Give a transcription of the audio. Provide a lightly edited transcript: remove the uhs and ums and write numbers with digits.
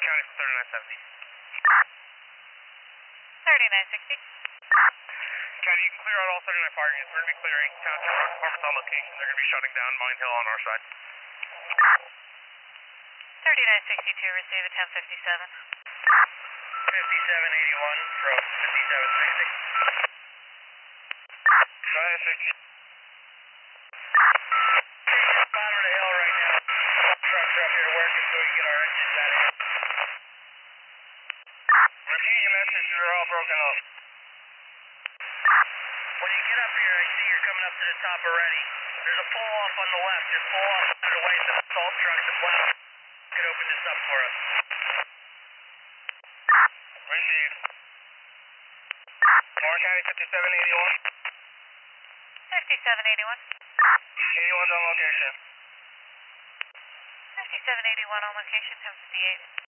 County 3970. 3960. County, you can clear out all 39 fire units. We're going to be clearing Township Road Department's on location. They're going to be shutting down Mine Hill on our side. 3962, receive at 1057. 5781 from 5760. 3960. Bottom of the hill right now. Trucks are up here working so we can get our engines out of here. Repeat your message, you're all broken up. When you get up here, I see you're coming up to the top already. There's a pull off on the left. Just pull off out of the way so the salt trucks and plow can open this up for us. Receive. Warren County 5781. 5781. 81's on location. 5781 on location, 1058.